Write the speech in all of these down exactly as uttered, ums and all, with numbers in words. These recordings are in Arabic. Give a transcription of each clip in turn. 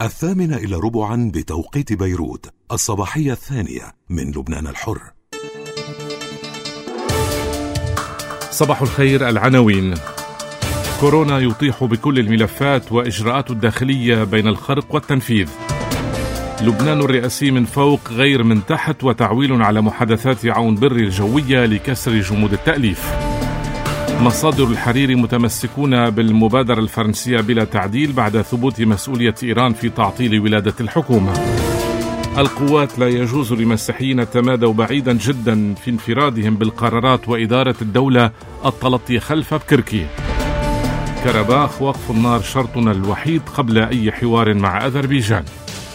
الثامنة إلى ربعا بتوقيت بيروت، الصباحية الثانية من لبنان الحر. صباح الخير. العناوين: كورونا يطيح بكل الملفات وإجراءات الداخلية بين الخرق والتنفيذ. لبنان الرئاسي من فوق غير من تحت، وتعويل على محادثات عون بر الجوية لكسر جمود التأليف. مصادر الحريري متمسكون بالمبادرة الفرنسية بلا تعديل بعد ثبوت مسؤولية إيران في تعطيل ولادة الحكومة. القوات لا يجوز للمسيحيين تمادوا بعيدا جدا في انفرادهم بالقرارات وإدارة الدولة التلطي خلف بكركي. كرباخ: وقف النار شرطنا الوحيد قبل أي حوار مع أذربيجان.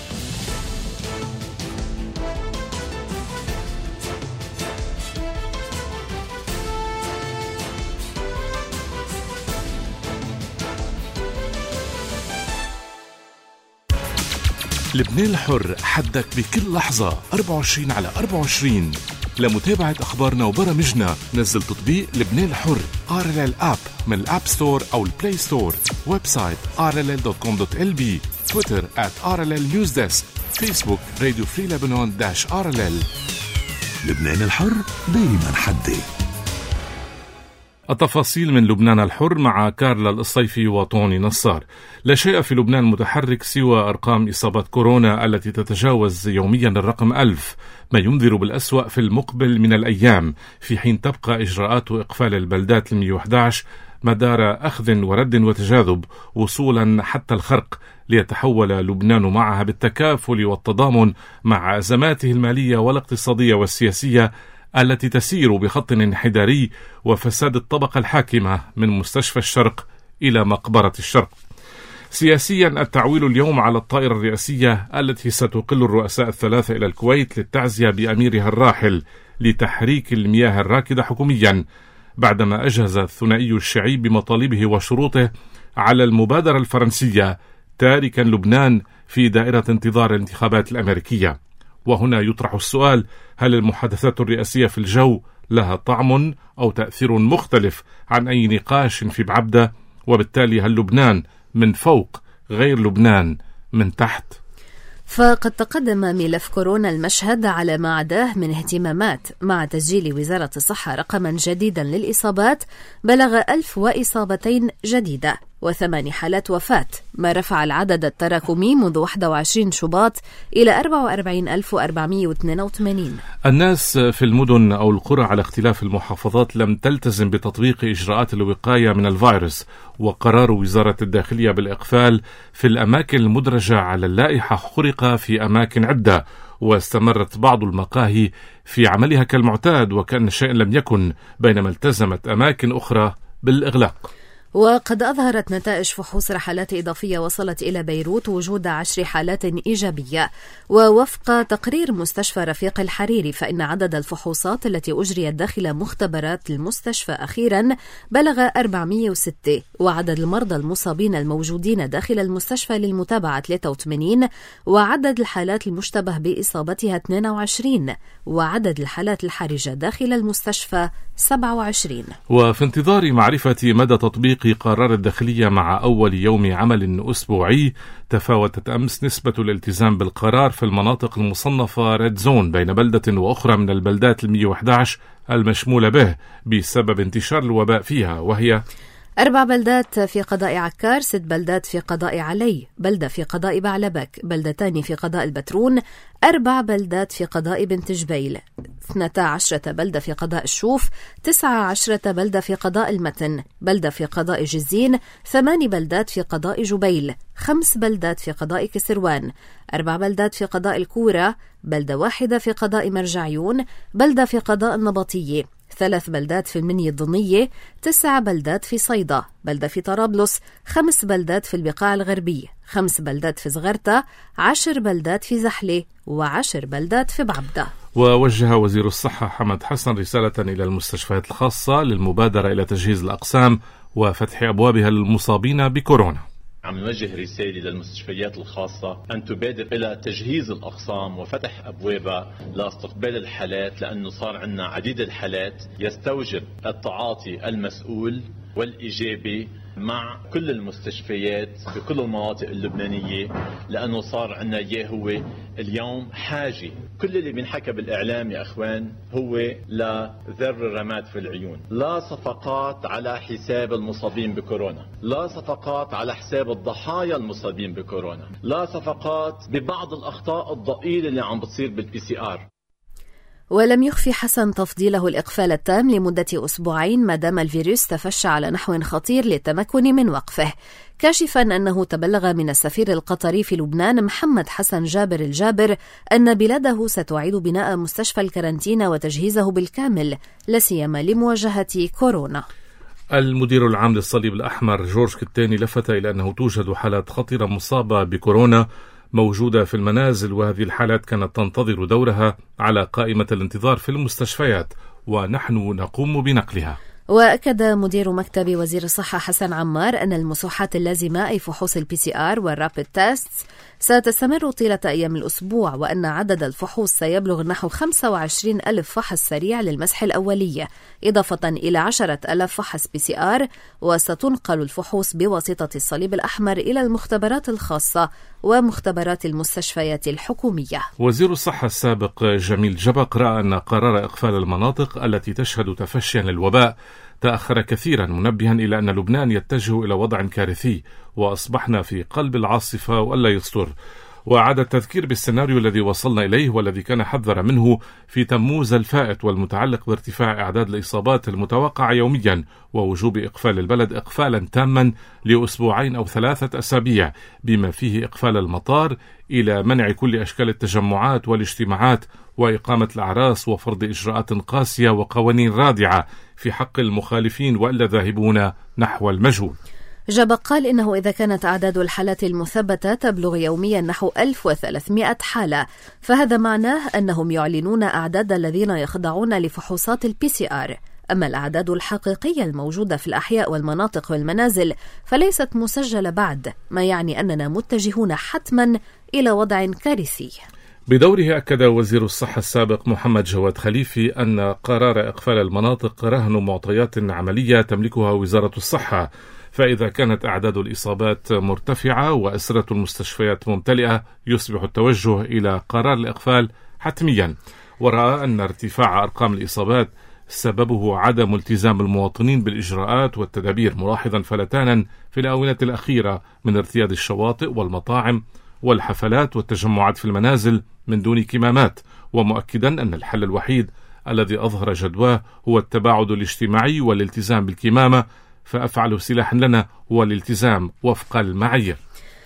لبنان الحر، حدك بكل لحظة أربعة وعشرين على أربعة وعشرين. لمتابعة أخبارنا وبرامجنا نزل تطبيق لبنان الحر آر إل إل آب من الآب ستور أو البلاي ستور. ويب سايت آر إل إل دوت كوم دوت إل بي. تويتر آت آر إل إل نيوز ديسك. فيسبوك راديو فري لبنان داش آر إل إل. لبنان الحر دايما حدي. التفاصيل من لبنان الحر مع كارلا الصيفي وطوني نصار. لا شيء في لبنان متحرك سوى أرقام إصابات كورونا التي تتجاوز يوميا الرقم ألف، ما ينذر بالأسوأ في المقبل من الأيام، في حين تبقى إجراءات إقفال البلدات المئة وأحد عشر مدار أخذ ورد وتجاذب وصولا حتى الخرق، ليتحول لبنان معها بالتكافل والتضامن مع أزماته المالية والاقتصادية والسياسية التي تسير بخط انحداري وفساد الطبقة الحاكمة من مستشفى الشرق إلى مقبرة الشرق. سياسيا، التعويل اليوم على الطائرة الرئاسية التي ستقل الرؤساء الثلاثة إلى الكويت للتعزية بأميرها الراحل لتحريك المياه الراكدة حكوميا، بعدما أجهز الثنائي الشيعي بمطالبه وشروطه على المبادرة الفرنسية، تاركا لبنان في دائرة انتظار الانتخابات الأمريكية. وهنا يطرح السؤال: هل المحادثات الرئاسية في الجو لها طعم أو تأثير مختلف عن أي نقاش في بعبدة؟ وبالتالي هل لبنان من فوق غير لبنان من تحت؟ فقد تقدم ملف كورونا المشهد على ما عداه من اهتمامات، مع تسجيل وزارة الصحة رقما جديدا للإصابات بلغ ألف وإصابتين جديدة وثمان حالات وفاة، ما رفع العدد التراكمي منذ واحد وعشرين شباط إلى أربعة وأربعين ألف وأربعمئة واثنين وثمانين. الناس في المدن أو القرى على اختلاف المحافظات لم تلتزم بتطبيق إجراءات الوقاية من الفيروس، وقرار وزارة الداخلية بالإقفال في الأماكن المدرجة على اللائحة خرق في أماكن عدة، واستمرت بعض المقاهي في عملها كالمعتاد وكأن شيء لم يكن، بينما التزمت أماكن أخرى بالإغلاق. وقد أظهرت نتائج فحوص رحلات إضافية وصلت إلى بيروت وجود عشر حالات إيجابية. ووفق تقرير مستشفى رفيق الحريري، فإن عدد الفحوصات التي أجريت داخل مختبرات المستشفى أخيرا بلغ أربعمئة وستة، وعدد المرضى المصابين الموجودين داخل المستشفى للمتابعة ثلاثة وثمانين، وعدد الحالات المشتبه بإصابتها اثنين وعشرين، وعدد الحالات الحرجة داخل المستشفى سبعة وعشرين. وفي انتظار معرفة مدى تطبيق قرار الداخلية مع أول يوم عمل أسبوعي، تفاوتت أمس نسبة الالتزام بالقرار في المناطق المصنفة ريد زون بين بلدة وأخرى من البلدات المئة وأحد عشر المشمولة به بسبب انتشار الوباء فيها، وهي أربع بلدات في قضاء عكار، ست بلدات في قضاء علي، بلدة في قضاء بعلبك، بلدتان في قضاء البترون، أربع بلدات في قضاء بنت جبيل، اثنتا عشرة بلدة في قضاء الشوف، تسعة عشرة بلدة في قضاء المتن، بلدة في قضاء جزين، ثمان بلدات في قضاء جبيل، خمس بلدات في قضاء كسروان، أربع بلدات في قضاء الكورة، بلدة واحدة في قضاء مرجعيون، بلدة في قضاء النبطية، ثلاث بلدات في المنية الضنية، تسع بلدات في صيدا، بلدة في طرابلس، خمس بلدات في البقاع الغربية، خمس بلدات في زغرتا، عشر بلدات في زحلة، وعشر بلدات في بعبدة. ووجه وزير الصحة حمد حسن رسالة إلى المستشفيات الخاصة للمبادرة إلى تجهيز الأقسام وفتح أبوابها للمصابين بكورونا. عم نوجه رسالة للمستشفيات الخاصة أن تبادر إلى تجهيز الأقسام وفتح أبوابها لاستقبال الحالات، لأنه صار عندنا عديد الحالات يستوجب التعاطي المسؤول والإيجابي مع كل المستشفيات بكل المناطق اللبنانية، لأنه صار عنا إياه هو اليوم حاجة. كل اللي بينحكى بالإعلام يا أخوان هو لذر الرماد في العيون، لا صفقات على حساب المصابين بكورونا، لا صفقات على حساب الضحايا المصابين بكورونا، لا صفقات ببعض الأخطاء الضئيلة اللي عم بتصير بالبي سي آر. ولم يخفي حسن تفضيله الإقفال التام لمدة أسبوعين ما دام الفيروس تفشى على نحو خطير للتمكن من وقفه، كاشفا أنه تبلغ من السفير القطري في لبنان محمد حسن جابر الجابر أن بلاده ستعيد بناء مستشفى الكارنتينا وتجهيزه بالكامل لاسيما لمواجهة كورونا. المدير العام للصليب الأحمر جورج كتاني لفت إلى أنه توجد حالات خطيرة مصابة بكورونا موجودة في المنازل، وهذه الحالات كانت تنتظر دورها على قائمة الانتظار في المستشفيات ونحن نقوم بنقلها. وأكد مدير مكتب وزير الصحة حسن عمار أن المسوحات اللازمة أي فحوص البي سي آر والرابيد تيست ستستمر طيلة أيام الأسبوع، وأن عدد الفحوص سيبلغ نحو خمسة وعشرين ألف فحص سريع للمسح الأولية، إضافة إلى عشرة ألاف فحص بي سي آر، وستنقل الفحوص بواسطة الصليب الأحمر إلى المختبرات الخاصة ومختبرات المستشفيات الحكومية. وزير الصحة السابق جميل جبق رأى أن قرار إقفال المناطق التي تشهد تفشيا للوباء تأخر كثيرا، منبها إلى أن لبنان يتجه إلى وضع كارثي وأصبحنا في قلب العاصفة ولا يستر، وأعاد التذكير بالسيناريو الذي وصلنا إليه والذي كان حذر منه في تموز الفائت والمتعلق بارتفاع أعداد الإصابات المتوقعة يوميا ووجوب إقفال البلد إقفالا تاما لأسبوعين أو ثلاثة أسابيع، بما فيه إقفال المطار إلى منع كل أشكال التجمعات والاجتماعات وإقامة الأعراس وفرض إجراءات قاسية وقوانين رادعة في حق المخالفين وإلا ذاهبون نحو المجهول. جابق قال إنه إذا كانت أعداد الحالات المثبتة تبلغ يوميا نحو ألف وثلاثمائة حالة، فهذا معناه أنهم يعلنون أعداد الذين يخضعون لفحوصات البي سي آر، أما الأعداد الحقيقية الموجودة في الأحياء والمناطق والمنازل فليست مسجلة بعد، ما يعني أننا متجهون حتما إلى وضع كارثي. بدوره أكد وزير الصحة السابق محمد جواد خليفي أن قرار إقفال المناطق رهن معطيات عملية تملكها وزارة الصحة، فإذا كانت أعداد الإصابات مرتفعة وأسرة المستشفيات ممتلئة يصبح التوجه إلى قرار الإقفال حتميا، ورأى أن ارتفاع أرقام الإصابات سببه عدم التزام المواطنين بالإجراءات والتدابير، ملاحظا فلتانا في الآونة الأخيرة من ارتياد الشواطئ والمطاعم والحفلات والتجمعات في المنازل من دون كمامات، ومؤكدا أن الحل الوحيد الذي أظهر جدواه هو التباعد الاجتماعي والالتزام بالكمامة، فأفعل سلاح لنا هو الالتزام وفق المعايير.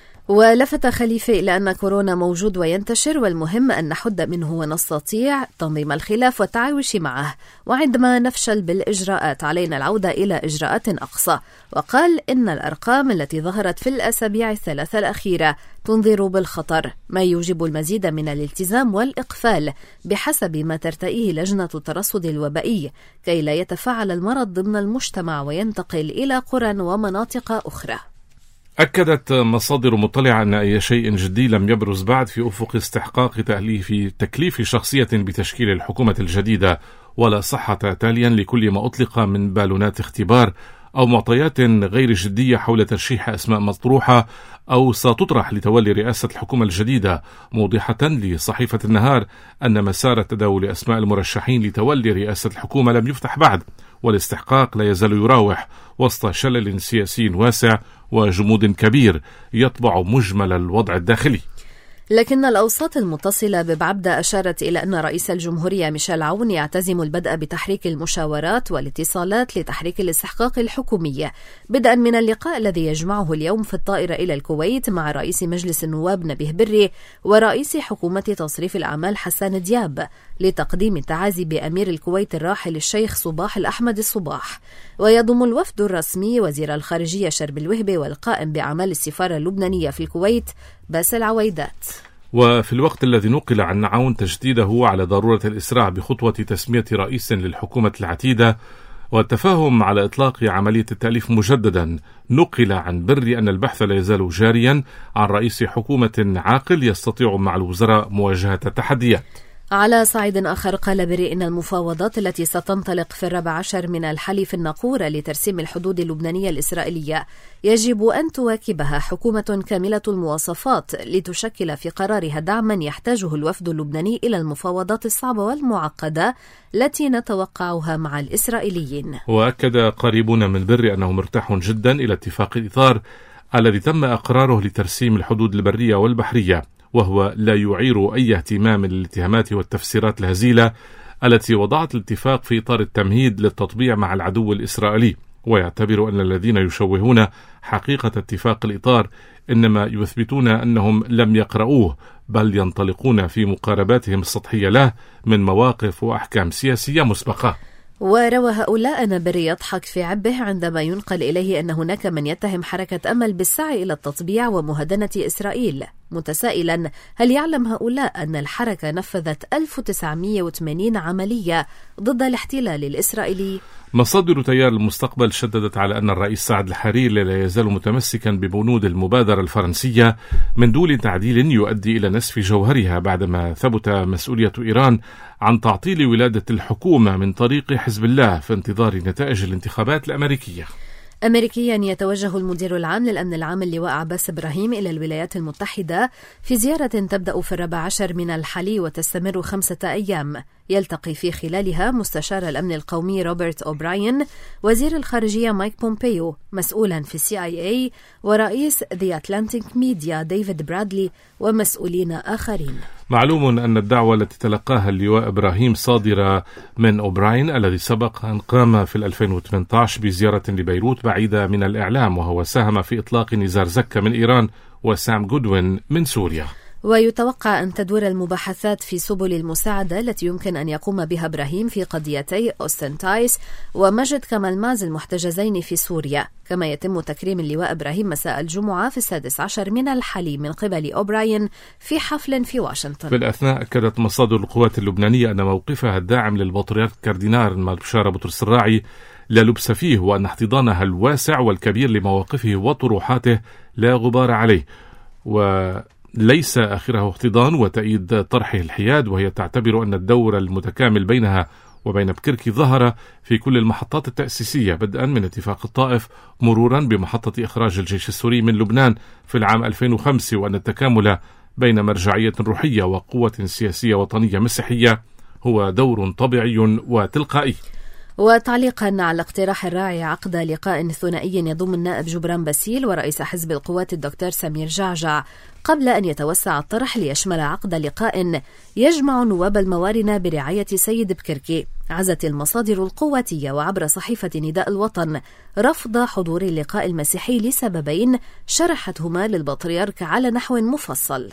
ولفت خليفة إلى أن كورونا موجود وينتشر، والمهم أن نحد منه ونستطيع تنظيم الخلاف والتعايش معه، وعندما نفشل بالإجراءات علينا العودة إلى إجراءات أقصى. وقال إن الأرقام التي ظهرت في الأسابيع الثلاثة الأخيرة تنذر بالخطر، ما يوجب المزيد من الالتزام والإقفال بحسب ما ترتئيه لجنة الترصد الوبائي كي لا يتفاعل المرض ضمن المجتمع وينتقل إلى قرى ومناطق أخرى. أكدت مصادر مطلعة أن أي شيء جدي لم يبرز بعد في أفق استحقاق تأليف تكليف شخصية بتشكيل الحكومة الجديدة، ولا صحة تاليا لكل ما أطلق من بالونات اختبار أو معطيات غير جدية حول ترشيح أسماء مطروحة أو ستطرح لتولي رئاسة الحكومة الجديدة، موضحة لصحيفة النهار أن مسار تداول أسماء المرشحين لتولي رئاسة الحكومة لم يفتح بعد، والاستحقاق لا يزال يراوح وسط شلل سياسي واسع وجمود كبير يطبع مجمل الوضع الداخلي. لكن الأوساط المتصلة ببعبدة أشارت إلى أن رئيس الجمهورية ميشيل عون يعتزم البدء بتحريك المشاورات والاتصالات لتحريك الاستحقاق الحكومية، بدءا من اللقاء الذي يجمعه اليوم في الطائرة إلى الكويت مع رئيس مجلس النواب نبيه بري ورئيس حكومة تصريف الأعمال حسان دياب لتقديم التعازي بأمير الكويت الراحل الشيخ صباح الأحمد الصباح. ويضم الوفد الرسمي وزير الخارجية شرب الوهبة والقائم بأعمال السفارة اللبنانية في الكويت باسل عويدات. وفي الوقت الذي نقل عن عون تجديده على ضرورة الإسراع بخطوة تسمية رئيس للحكومة العتيدة والتفاهم على إطلاق عملية التأليف مجددا، نقل عن بري أن البحث لا يزال جاريا عن رئيس حكومة عاقل يستطيع مع الوزراء مواجهة التحديات. على صعيد آخر قال بري إن المفاوضات التي ستنطلق في الرابع عشر من الحليف الناقورة لترسيم الحدود اللبنانية الإسرائيلية يجب أن تواكبها حكومة كاملة المواصفات لتشكل في قرارها دعما يحتاجه الوفد اللبناني إلى المفاوضات الصعبة والمعقدة التي نتوقعها مع الإسرائيليين. وأكد قريبون من بري أنه مرتاح جدا إلى اتفاق الإطار الذي تم إقراره لترسيم الحدود البرية والبحرية، وهو لا يعير أي اهتمام للاتهامات والتفسيرات الهزيلة التي وضعت الاتفاق في إطار التمهيد للتطبيع مع العدو الإسرائيلي، ويعتبر أن الذين يشوهون حقيقة اتفاق الإطار إنما يثبتون أنهم لم يقرؤوه، بل ينطلقون في مقارباتهم السطحية له من مواقف وأحكام سياسية مسبقة. وروى هؤلاء أن بري يضحك في عبه عندما ينقل إليه أن هناك من يتهم حركة أمل بالسعي إلى التطبيع ومهادنة إسرائيل، متسائلا هل يعلم هؤلاء أن الحركة نفذت ألف وتسعمئة وثمانين عملية ضد الاحتلال الإسرائيلي؟ مصادر تيار المستقبل شددت على أن الرئيس سعد الحريري لا يزال متمسكا ببنود المبادرة الفرنسية من دون تعديل يؤدي إلى نسف جوهرها، بعدما ثبت مسؤولية إيران عن تعطيل ولادة الحكومة من طريق حزب الله في انتظار نتائج الانتخابات الأمريكية. أمريكيا يتوجه المدير العام للأمن العام اللواء عباس إبراهيم إلى الولايات المتحدة في زيارة تبدأ في الرابع عشر من الحلي وتستمر خمسة أيام، يلتقي في خلالها مستشار الأمن القومي روبرت أوبراين، وزير الخارجية مايك بومبيو، مسؤولا في السي آي إي، ورئيس The Atlantic Media ديفيد برادلي، ومسؤولين آخرين. معلوم أن الدعوة التي تلقاها اللواء إبراهيم صادرة من أوبراين الذي سبق أن قام في ألفين وثمانية عشر بزيارة لبيروت بعيدة من الإعلام، وهو ساهم في إطلاق نزار زكا من إيران وسام جودوين من سوريا. ويتوقع أن تدور المباحثات في سبل المساعدة التي يمكن أن يقوم بها إبراهيم في قضيتي أوستن تايس ومجد كمال ماز المحتجزين في سوريا، كما يتم تكريم اللواء إبراهيم مساء الجمعة في السادس عشر من الحلي من قبل أوبراين في حفل في واشنطن. في الأثناء أكدت مصادر القوات اللبنانية أن موقفها الداعم للبطريرك كاردينال مالبشارة بطرس الراعي لا لبس فيه، وأن احتضانها الواسع والكبير لمواقفه وطروحاته لا غبار عليه، و ليس آخره احتضان وتأييد طرحه الحياد، وهي تعتبر أن الدور المتكامل بينها وبين بكركي ظهر في كل المحطات التأسيسية، بدءا من اتفاق الطائف مرورا بمحطة إخراج الجيش السوري من لبنان في العام ألفين وخمسة، وأن التكامل بين مرجعية روحية وقوة سياسية وطنية مسيحية هو دور طبيعي وتلقائي. وتعليقا على اقتراح الراعي عقد لقاء ثنائي يضم النائب جبران باسيل ورئيس حزب القوات الدكتور سمير جعجع، قبل أن يتوسع الطرح ليشمل عقد لقاء يجمع نواب الموارنة برعاية سيد بكركي، عزت المصادر القواتية وعبر صحيفة نداء الوطن رفض حضور اللقاء المسيحي لسببين شرحتهما للبطريرك على نحو مفصل.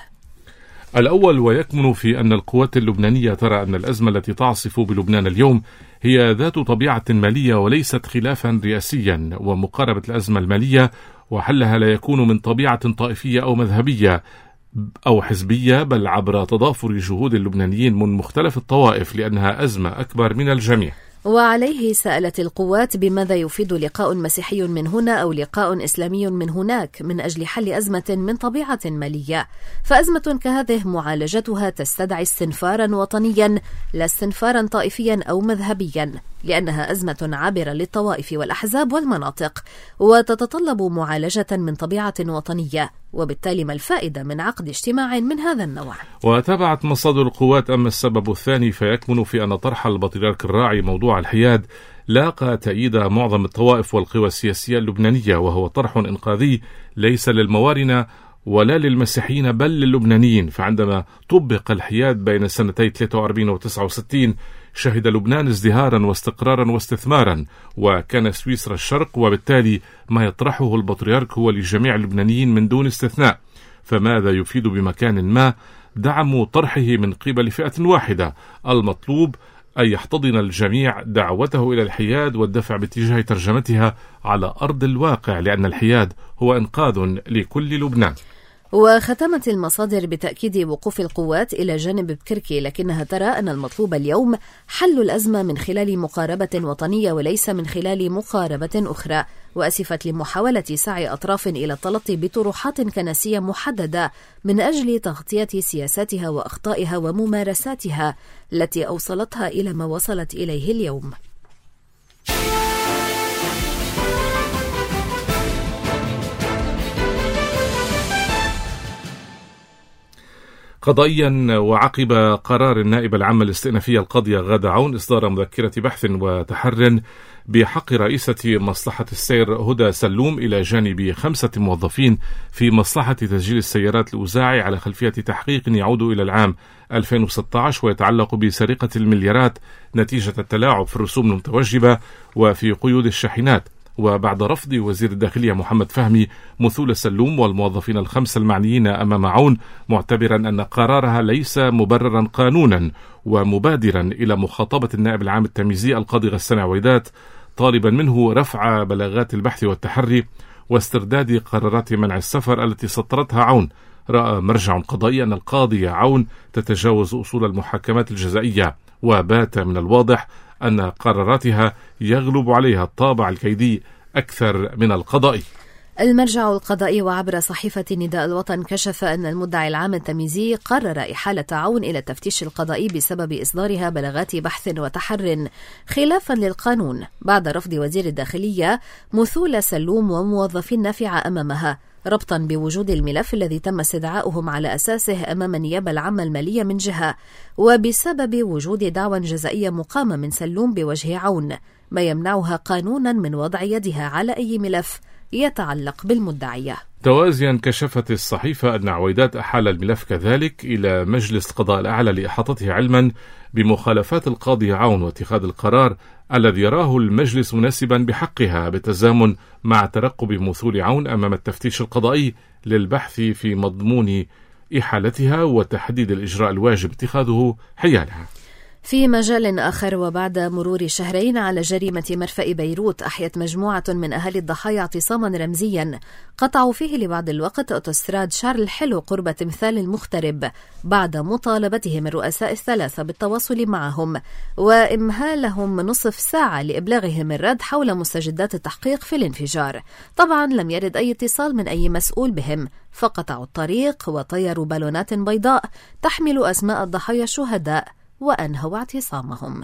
الأول ويكمن في أن القوات اللبنانية ترى أن الأزمة التي تعصف بلبنان اليوم هي ذات طبيعة مالية وليست خلافا رئاسيا، ومقاربة الأزمة المالية وحلها لا يكون من طبيعة طائفية أو مذهبية أو حزبية، بل عبر تضافر جهود اللبنانيين من مختلف الطوائف، لأنها أزمة أكبر من الجميع. وعليه سألت القوات بماذا يفيد لقاء مسيحي من هنا أو لقاء إسلامي من هناك من أجل حل أزمة من طبيعة مالية، فأزمة كهذه معالجتها تستدعي استنفارا وطنيا لا استنفارا طائفيا أو مذهبيا، لأنها أزمة عابرة للطوائف والأحزاب والمناطق وتتطلب معالجة من طبيعة وطنية، وبالتالي ما الفائدة من عقد اجتماع من هذا النوع؟ وتابعت مصادر القوات أما السبب الثاني فيكمن في أن طرح البطريرك الراعي موضوع الحياد لاقى تأييد معظم الطوائف والقوى السياسية اللبنانية، وهو طرح إنقاذي ليس للموارنة ولا للمسيحيين بل للبنانيين، فعندما طبق الحياد بين سنتي ثلاثة وأربعين و تسعة وستين شهد لبنان ازدهارا واستقرارا واستثمارا، وكان سويسرا الشرق، وبالتالي ما يطرحه البطريرك هو لجميع اللبنانيين من دون استثناء، فماذا يفيد بمكان ما دعم طرحه من قبل فئة واحدة؟ المطلوب أن يحتضن الجميع دعوته إلى الحياد والدفع باتجاه ترجمتها على أرض الواقع، لأن الحياد هو إنقاذ لكل لبنان. وختمت المصادر بتأكيد وقوف القوات إلى جانب بكركي، لكنها ترى أن المطلوب اليوم حل الأزمة من خلال مقاربة وطنية وليس من خلال مقاربة أخرى، وأسفت لمحاولة سعي أطراف إلى التلطي بطروحات كنسية محددة من أجل تغطية سياساتها وأخطائها وممارساتها التي أوصلتها إلى ما وصلت إليه اليوم. قضائيا، وعقب قرار النائب العام الاستئنافية القاضية غادة عون إصدار مذكرة بحث وتحر بحق رئيسة مصلحة السير هدى سلوم إلى جانب خمسة موظفين في مصلحة تسجيل السيارات الأوزاعي على خلفية تحقيق يعود إلى العام ألفين وستة عشر ويتعلق بسرقة المليارات نتيجة التلاعب في الرسوم المتوجبة وفي قيود الشاحنات، وبعد رفض وزير الداخلية محمد فهمي مثول سلوم والموظفين الخمسة المعنيين أمام عون، معتبرا أن قرارها ليس مبررا قانونا، ومبادرا إلى مخاطبة النائب العام التمييزي القاضي غسان عويدات طالبا منه رفع بلاغات البحث والتحري واسترداد قرارات منع السفر التي سطرتها عون. رأى مرجع قضائي أن القاضية عون تتجاوز أصول المحاكمات الجزائية، وبات من الواضح أن قراراتها يغلب عليها الطابع الكيدي أكثر من القضائي. المرجع القضائي وعبر صحيفة نداء الوطن كشف أن المدعي العام التمييزي قرر إحالة عون إلى التفتيش القضائي بسبب إصدارها بلاغات بحث وتحر خلافا للقانون بعد رفض وزير الداخلية مثول سلوم وموظفين نافعة أمامها، ربطا بوجود الملف الذي تم استدعاؤهم على أساسه أمام النيابة العامة المالية من جهة، وبسبب وجود دعوى جزائية مقامة من سلوم بوجه عون، ما يمنعها قانونا من وضع يدها على أي ملف يتعلق بالمدعية. توازيا، كشفت الصحيفة أن عويدات أحال الملف كذلك إلى مجلس القضاء الأعلى لإحاطته علما بمخالفات القاضي عون واتخاذ القرار الذي يراه المجلس مناسبا بحقها بالتزامن مع ترقب مثول عون أمام التفتيش القضائي للبحث في مضمون إحالتها وتحديد الإجراء الواجب اتخاذه حيالها. في مجال آخر، وبعد مرور شهرين على جريمة مرفأ بيروت، أحيت مجموعة من أهالي الضحايا اعتصاما رمزيا قطعوا فيه لبعض الوقت أوتوستراد شارل الحلو قرب تمثال المغترب بعد مطالبتهم الرؤساء الثلاثة بالتواصل معهم وإمهالهم نصف ساعة لإبلاغهم الرد حول مستجدات التحقيق في الانفجار. طبعا لم يرد أي اتصال من أي مسؤول بهم، فقطعوا الطريق وطيروا بالونات بيضاء تحمل أسماء الضحايا الشهداء وأنهوا اعتصامهم.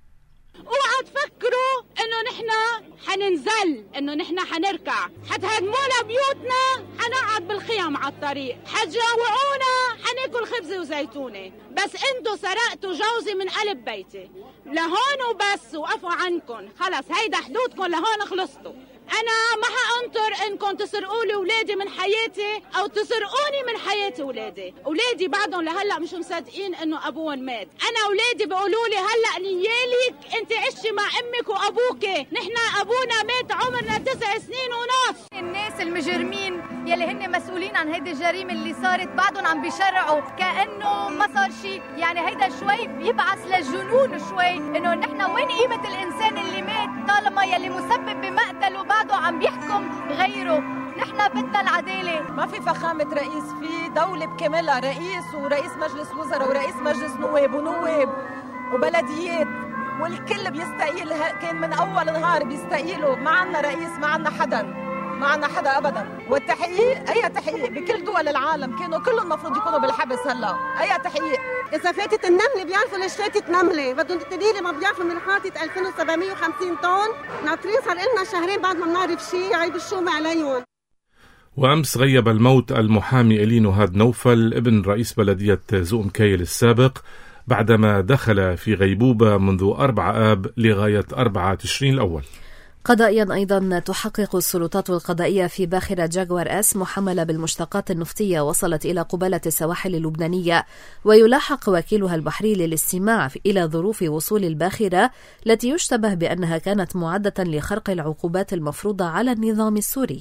اوعى تفكروا انه نحن حننزل، انه نحن حنركع، حتهدمونا بيوتنا، حنقعد بالخيام على الطريق، حتجوعونا، حناكل خبز وزيتونه، بس انتو سرقتوا جوزي من قلب بيتي لهون وبس، وقفوا عنكم، خلص هيدا حدودكم، لهون خلصتوا. أنا ما حأنطر إنكم تسرقوا لي ولادي من حياتي أو تسرقوني من حياتي ولادي. ولادي بعدهم لهلأ مش مصدقين إنه أبوهم مات. أنا ولادي بيقولوا لي هلأ نيالك أنت عشتي مع أمك وأبوكي، نحن أبونا مات عمرنا تسع سنين ونص. الناس المجرمين يلي هن مسؤولين عن هيدي الجريمة اللي صارت بعدهم عم بيشرعوا كأنه ما صار شيء، يعني هيدا شوي بيبعث للجنون شوي، إنه نحن وين قيمة الإنسان اللي مات طالما يلي مسبب بمقتله بعده عم بيحكم غيره. نحن بدنا العدالة. ما في فخامة رئيس، في دولة بكاملها، رئيس ورئيس مجلس وزراء ورئيس مجلس نواب ونواب وبلديات، والكل بيستقيل. كان من أول نهار بيستقيلوا، ما عنا رئيس، ما عنا حدا، ما عنا حدا أبدا. والتحقيق، أي تحقيق بكل دول العالم كانوا كلهم المفروض يكونوا بالحبس. هلا أي تحقيق؟ إذا فاتت النملة بيعرفوا ليش فاتت نملة، بدهم تقولي لي ما بيعرفوا من حاطة ألفين وسبعمية وخمسين طن ناطرين، صار لنا شهرين بعد ما بنعرف شيء، عيب الشوم عليهم. وأمس غيب الموت المحامي إلي نهاد نوفل ابن رئيس بلدية زؤم كايل السابق بعدما دخل في غيبوبة منذ أربعة آب لغاية أربعة تشرين الأول. قضائيا أيضا، تحقق السلطات القضائية في باخرة جاكوار اس محملة بالمشتقات النفطية وصلت إلى قبالة السواحل اللبنانية، ويلاحق وكيلها البحري للاستماع إلى ظروف وصول الباخرة التي يشتبه بأنها كانت معدة لخرق العقوبات المفروضة على النظام السوري.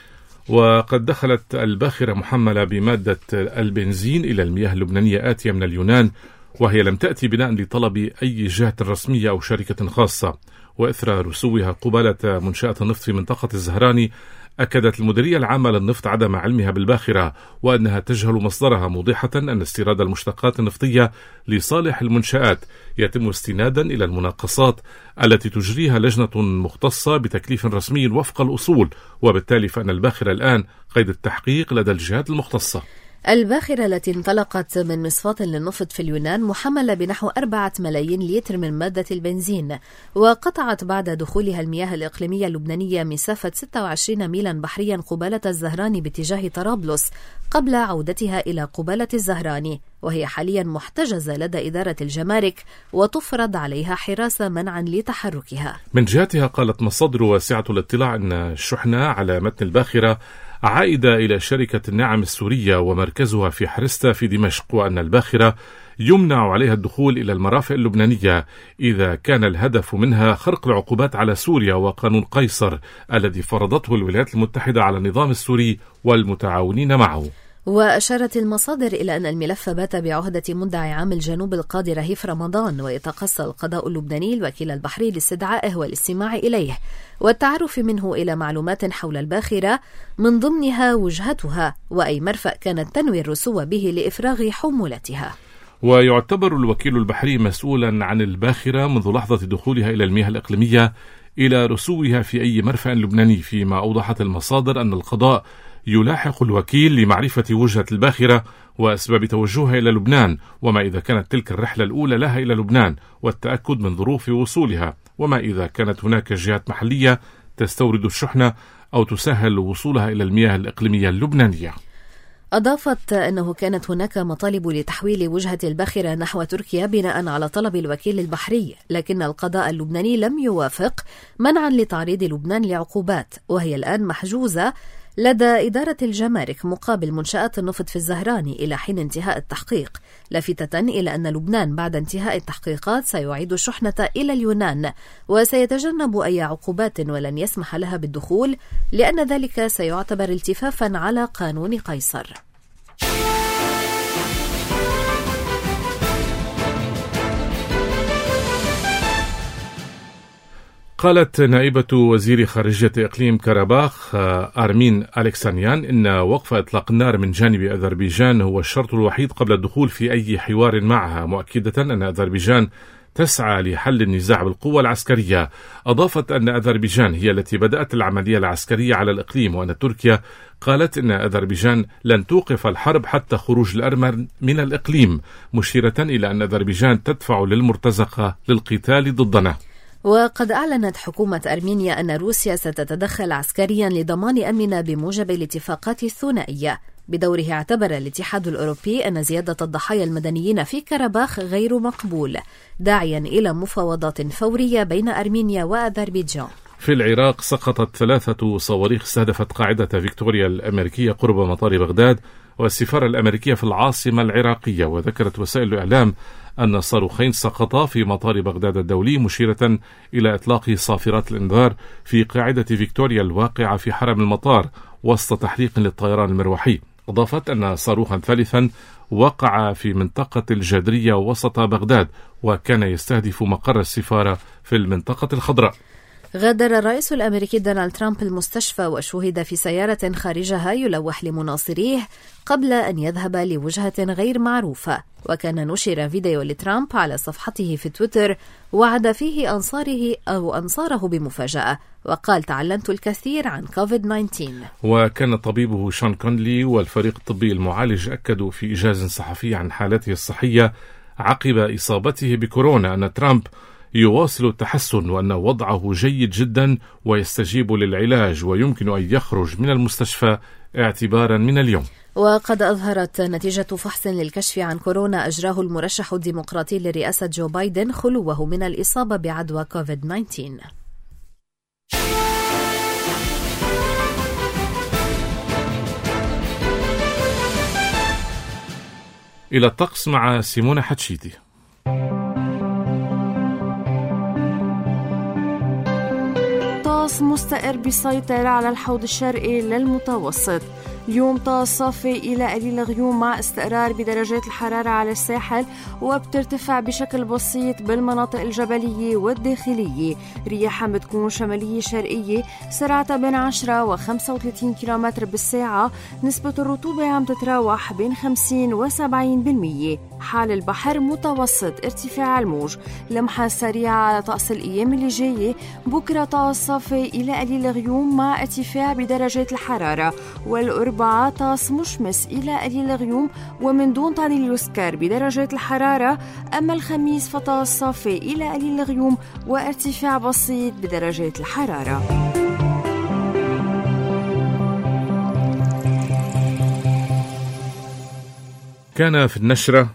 وقد دخلت الباخرة محملة بمادة البنزين إلى المياه اللبنانية آتية من اليونان، وهي لم تأتي بناء لطلب أي جهة رسمية أو شركة خاصة، وإثر رسوها قبالة منشأة النفط في منطقة الزهراني أكدت المديرية العامة للنفط عدم علمها بالباخرة وأنها تجهل مصدرها، موضحة أن استيراد المشتقات النفطية لصالح المنشآت يتم استنادا إلى المناقصات التي تجريها لجنة مختصة بتكليف رسمي وفق الأصول، وبالتالي فإن الباخرة الآن قيد التحقيق لدى الجهات المختصة. الباخرة التي انطلقت من مصفاة للنفط في اليونان محملة بنحو أربعة ملايين لتر من مادة البنزين، وقطعت بعد دخولها المياه الإقليمية اللبنانية مسافة ستة وعشرين ميلا بحريا قبالة الزهراني باتجاه طرابلس قبل عودتها إلى قبالة الزهراني، وهي حاليا محتجزة لدى إدارة الجمارك وتفرض عليها حراسة منعا لتحركها. من جهتها قالت مصادر واسعة الاطلاع أن الشحنة على متن الباخرة عائدة إلى شركة النعم السورية ومركزها في حرستا في دمشق، وأن الباخرة يمنع عليها الدخول إلى المرافق اللبنانية إذا كان الهدف منها خرق العقوبات على سوريا وقانون قيصر الذي فرضته الولايات المتحدة على النظام السوري والمتعاونين معه. وأشارت المصادر إلى أن الملف بات بعهدة مدعي عام الجنوب القاضي رهيف رمضان، ويتقصى القضاء اللبناني الوكيل البحري لاستدعائه والاستماع إليه والتعرف منه إلى معلومات حول الباخرة، من ضمنها وجهتها وأي مرفأ كانت تنوي الرسو به لإفراغ حمولتها. ويعتبر الوكيل البحري مسؤولا عن الباخرة منذ لحظة دخولها إلى المياه الإقليمية إلى رسوها في أي مرفأ لبناني، فيما أوضحت المصادر أن القضاء يلاحق الوكيل لمعرفة وجهة الباخرة وأسباب توجهها إلى لبنان، وما إذا كانت تلك الرحلة الأولى لها إلى لبنان، والتأكد من ظروف وصولها، وما إذا كانت هناك جهات محلية تستورد الشحنة أو تسهل وصولها إلى المياه الإقليمية اللبنانية. أضافت أنه كانت هناك مطالب لتحويل وجهة الباخرة نحو تركيا بناء على طلب الوكيل البحري، لكن القضاء اللبناني لم يوافق منعا لتعريض لبنان لعقوبات، وهي الآن محجوزة لدى إدارة الجمارك مقابل منشآت النفط في الزهراني إلى حين انتهاء التحقيق، لافتة إلى أن لبنان بعد انتهاء التحقيقات سيعيد الشحنة إلى اليونان وسيتجنب أي عقوبات ولن يسمح لها بالدخول، لأن ذلك سيعتبر التفافا على قانون قيصر. قالت نائبة وزير خارجية إقليم كاراباخ أرمين ألكسانيان إن وقف إطلاق النار من جانب أذربيجان هو الشرط الوحيد قبل الدخول في أي حوار معها، مؤكدة أن أذربيجان تسعى لحل النزاع بالقوة العسكرية. أضافت أن أذربيجان هي التي بدأت العملية العسكرية على الإقليم، وأن تركيا قالت أن أذربيجان لن توقف الحرب حتى خروج الأرمن من الإقليم، مشيرة إلى أن أذربيجان تدفع للمرتزقة للقتال ضدنا. وقد أعلنت حكومة أرمينيا أن روسيا ستتدخل عسكريا لضمان أمننا بموجب الاتفاقات الثنائية. بدوره اعتبر الاتحاد الأوروبي أن زيادة الضحايا المدنيين في كاراباخ غير مقبول، داعيا إلى مفاوضات فورية بين أرمينيا وأذربيجان. في العراق سقطت ثلاثة صواريخ استهدفت قاعدة فيكتوريا الأمريكية قرب مطار بغداد والسفارة الأمريكية في العاصمة العراقية، وذكرت وسائل الإعلام أن الصاروخين سقطا في مطار بغداد الدولي، مشيرة إلى إطلاق صافرات الإنذار في قاعدة فيكتوريا الواقعة في حرم المطار وسط تحليق للطيران المروحي. أضافت أن صاروخا ثالثا وقع في منطقة الجدرية وسط بغداد وكان يستهدف مقر السفارة في المنطقة الخضراء. غادر الرئيس الأمريكي دونالد ترامب المستشفى وشوهد في سيارة خارجها يلوح لمناصريه قبل أن يذهب لوجهة غير معروفة، وكان نشر فيديو لترامب على صفحته في تويتر وعد فيه أنصاره أو أنصاره بمفاجأة، وقال تعلمت الكثير عن كوفيد تسعة عشر. وكان طبيبه شون كونلي والفريق الطبي المعالج أكدوا في إجاز صحفي عن حالته الصحية عقب إصابته بكورونا أن ترامب يواصل التحسن وأن وضعه جيد جدا ويستجيب للعلاج ويمكن أن يخرج من المستشفى اعتبارا من اليوم. وقد أظهرت نتيجة فحص للكشف عن كورونا أجراه المرشح الديمقراطي لرئاسة جو بايدن خلوه من الإصابة بعدوى كوفيد تسعة عشر. إلى الطقس مع سيمونة حتشيتي. طقس مستقر بيسيطر على الحوض الشرقي للمتوسط، اليوم طقس صافي إلى قليل غيوم مع استقرار بدرجات الحرارة على الساحل، وبترتفع بشكل بسيط بالمناطق الجبلية والداخلية. رياحها بتكون شمالية شرقية سرعتها بين عشرة وخمسة وثلاثين كيلومتر بالساعة. نسبة الرطوبة عم تتراوح بين خمسين وسبعين بالمية. حال البحر متوسط ارتفاع الموج. لمحة سريعة على طقس الأيام اللي جاية. بكرة طقس صافي إلى قليل غيوم مع ارتفاع بدرجات الحرارة، والأربعاء طقس مشمس إلى قليل غيوم ومن دون تعديل يذكر بدرجات الحرارة. أما الخميس فطقس صافي إلى قليل غيوم وارتفاع بسيط بدرجات الحرارة. كان في النشرة: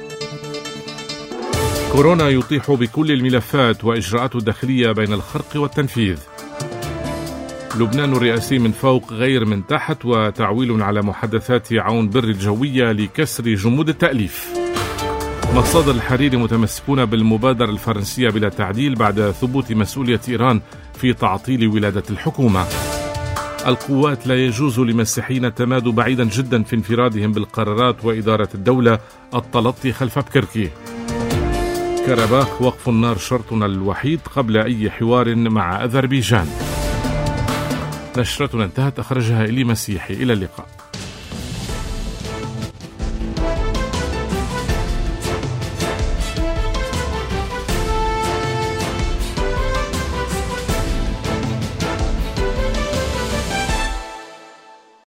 كورونا يطيح بكل الملفات وإجراءاته الداخلية بين الخرق والتنفيذ. لبنان الرئاسي من فوق غير من تحت، وتعويل على محادثات عون بر الجوية لكسر جمود التأليف. مصادر الحريري متمسكون بالمبادرة الفرنسية بلا تعديل بعد ثبوت مسؤولية إيران في تعطيل ولادة الحكومة. القوات لا يجوز لمسيحيين التمادوا بعيدا جدا في انفرادهم بالقرارات وإدارة الدولة التلطي خلف بكركي. كرباخ: وقف النار شرطنا الوحيد قبل أي حوار مع أذربيجان. نشرتنا انتهت، أخرجها إلي مسيحي. إلى اللقاء.